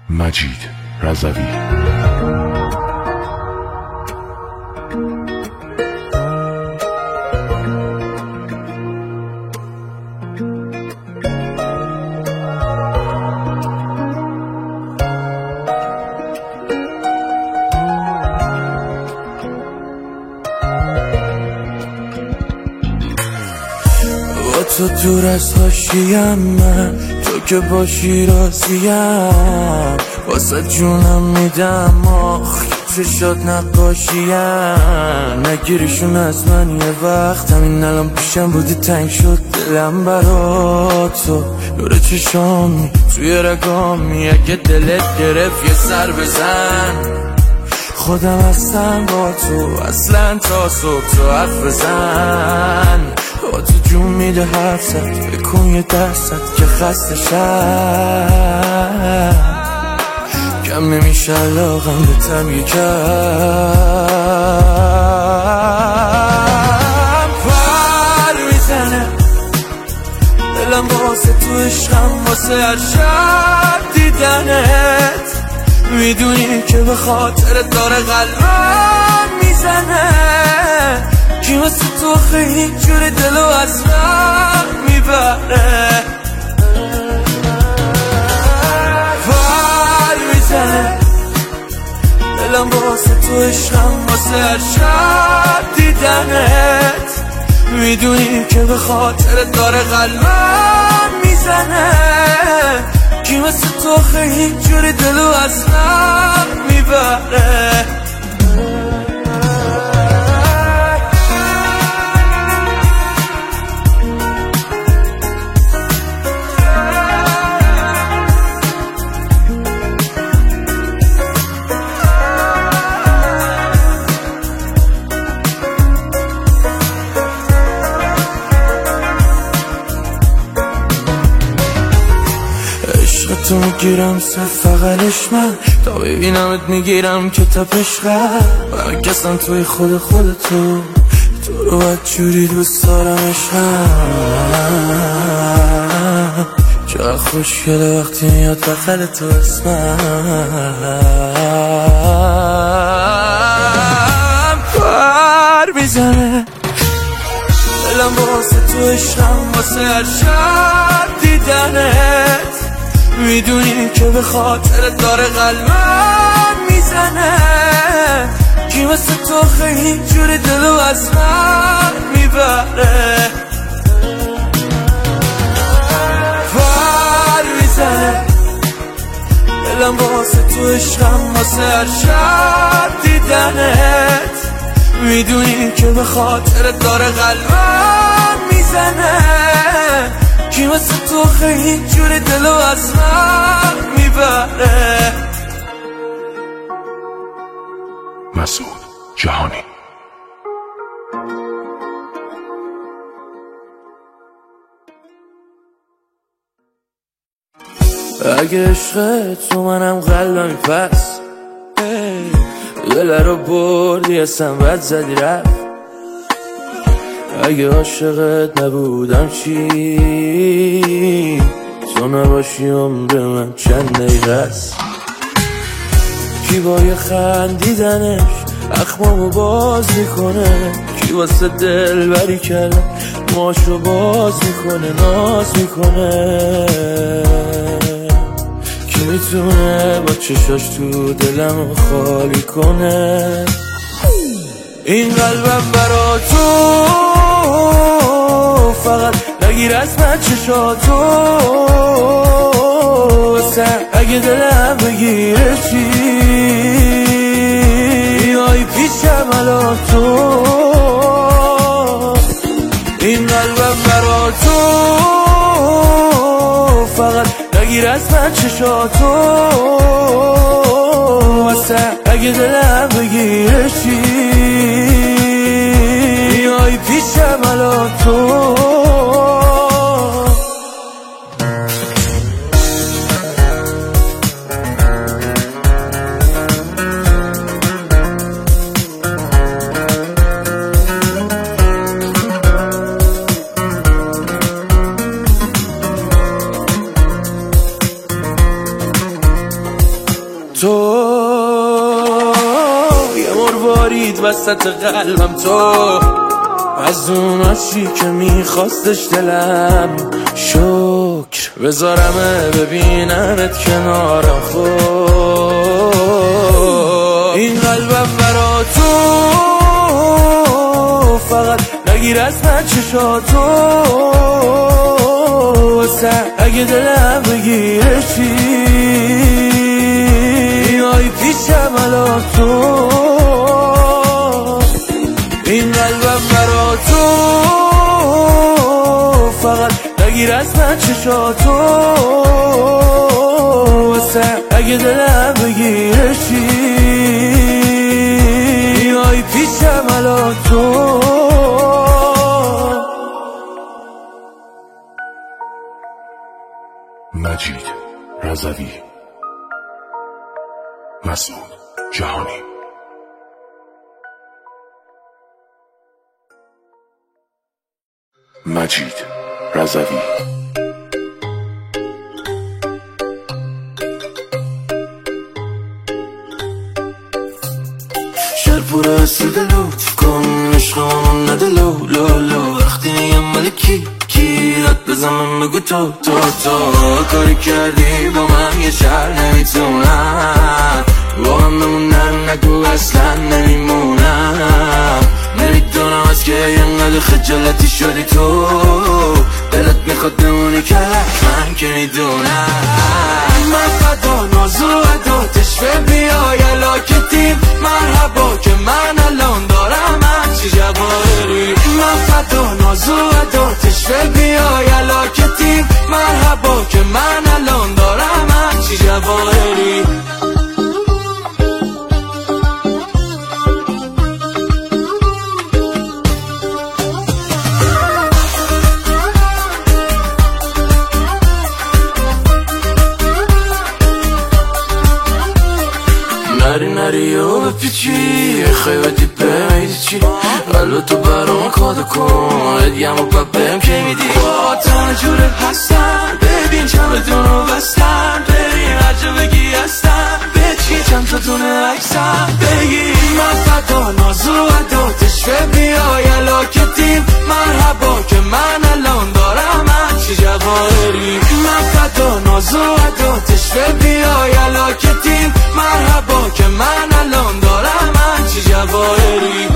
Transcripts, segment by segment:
مجید رضوی. تو دور از حاشیم، من تو که باشی راضیم، واسه جونم میدم آخ چشات نقاشیم. نگیریشون از من یه وقت، همین الان پیشم بودی تنگ شد دلم برا تو. نور چشامی توی رگامی، اگه دلت گرفت یه سر بزن. خودم هستم با تو اصلا تا صبح، تو حرف بزن. با تو جون میده حرفت، بکن یه درست که خسته شد. کم نمیشه علاقم به تم یکم. پر میزنه دلم واسه تو عشقم، واسه هر شب دیدنت. میدونی که به خاطر داره قلبم میزنه. کی واسه تو خیلی جوری دلو از من میبره. پر میزنه دلم واسه تو عشقم، واسه هر شب دیدنت. میدونی که به خاطر داره قلبم میزنه. کی واسه تو خیلی جوری دلو از من میبره. تو میگیرم صرف فقلش من، تا ببینمت میگیرم که تپش قلب. کسان توی خود تو رو باید جوری دوست دارم عشقم. چقدر خوشگله وقتی میاد بغل تو اسمم. پر میزنه دلم واسه تو عشقم، واسه هر شب دیدنت. میدونی که به خاطر داره قلبم میزنه. کی واسه تو خیلی جوری دلو از من میبره. پر میزنه دلم واسه تو عشقم، واسه هر شب دیدنت. میدونی که به خاطر داره قلبم میزنه. کی واسه تو خیلی جوری دلو از من میبره. مسعود جهانی. اگه عشق تو منم قلبمی پس، دل رو بردی اسم بد زدی رفت. اگه عاشقت نبودم چی؟ تو نباشی عمر من چند دقیقه است. کی با یه خندیدنش اخمامو باز میکنه. کی واسه دل بری کرده ماشو باز میکنه، ناز میکنه. کی میتونه با چشاش تو دلمو خالی کنه. این قلبم برا تو، فقط نگیر از من چشاتو. اگه دلم بگیره چی؟ آی پیشم الان تو. این قلبم برا تو، فقط نگیر از من چشاتو. اگه دلم بگیره چی؟ آی پیشم الان تو. دید وسط قلبم تو، از اون آشی که میخواستش دلم. شکر بذارمه ببینمت کنارم. این قلبم برا تو، فقط نگیر از من چشاتو، واسه اگه دلم بگیره چی، بیای پیشم الان تو. این قلبم برا تو، فقط نگیر از من چشاتو، واسه اگه دلم بگیره چی، بیای پیشم الان تو. مجید رضوی، مسعود جهانی. مجید رضوی. شهر پر از لطف کن، عشقمون نده لو لو لو. وقتی میگم مالکی کی رد بزنم بگو تو کاری کردی با من یه شهر نمیتونم با هم بمونم، نگو اصلا نمیمونم. نمیدونم از که اینقدر خجالتی شدی تو، دلت میخواد بمونی که من که میدونم. من فدا نازو عداتش بیای علاکتیم، مرحبا که من الان دارم همچی جواهری. من فدا نازو عداتش بیای علاکتیم، مرحبا که من الان دارم همچی جواهری. نری و بپیچی خیبتی بمیدی چی، قلب تو برام کادا کن، ادیم و ببیم که میدی. با تنه جوره هستن ببین چمدون رو بستن، بریم هرجا بگی هستن بچین چند تا دونه عکسن بگی. من فدا نازو عداتش بیای علاکتیم، مرحبا که من الان دارم همچی جواهری. من فدا نازو عداتش بیای علاکتیم، مرحبا که من الان دارم همچی جواهری.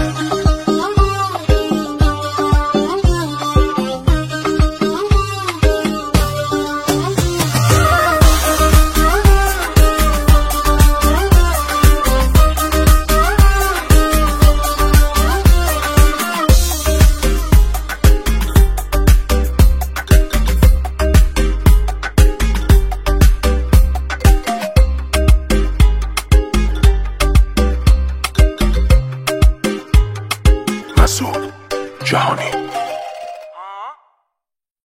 مسعود جهانی.